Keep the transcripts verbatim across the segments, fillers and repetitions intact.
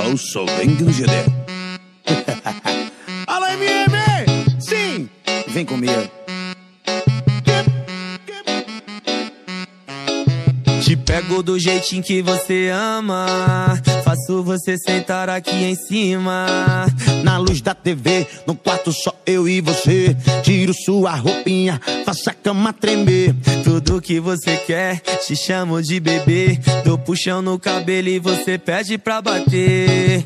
Eu sou bem do G D. Alô, M M! Sim! Vem comigo. Te pego do jeitinho que você ama, faço você sentar aqui em cima. Na luz da T V, no quarto só eu e você. Tiro sua roupinha, faça a cama tremer. Tudo que você quer, te chamo de bebê. Dou puxão no cabelo e você pede pra bater.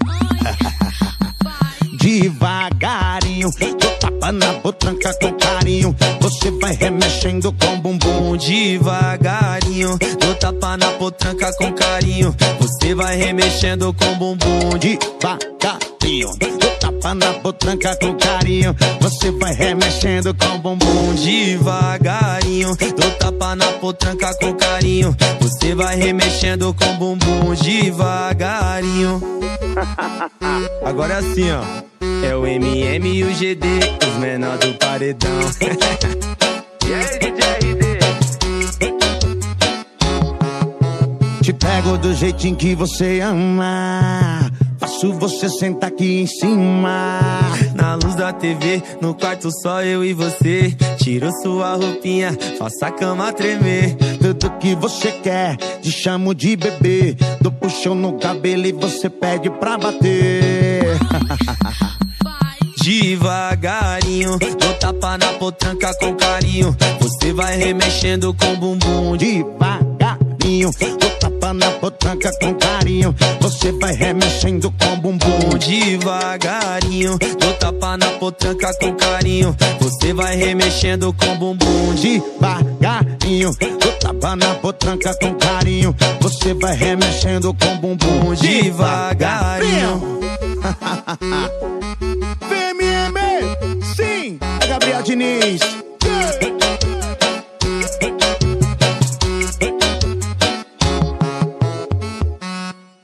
Devagarinho, dou tapa na potranca com carinho. Você vai remexendo com o bumbum. Devagarinho, dou tapa na potranca com carinho. Você vai remexendo com o bumbum. Devagarinho, dou tapa na potranca com carinho. Você vai remexendo com o bumbum. Devagarinho, dou tapa na potranca com carinho. Você vai remexendo com o bumbum. Devagarinho. Agora é assim, ó. É o M M e o G D, os menor do paredão. E aí, D J R D? Te pego do jeitinho que você ama, faço você sentar aqui em cima. Na luz da T V, no quarto só eu e você. Tiro sua roupinha, faça a cama tremer. Tudo que você quer, te chamo de bebê. Dou puxão no cabelo e você pede pra bater. Devagarinho, dou tapa na potranca com carinho. Você vai remexendo com o bumbum. Devagarinho, dou tapa na potranca com carinho. Você vai remexendo com o bumbum. Devagarinho, dou tapa na potranca com carinho. Você vai remexendo com o bumbum. Devagarinho, dou tapa na potranca com carinho. Você vai remexendo com o bumbum. Devagarinho. V M M, sim, é Gabriel Diniz.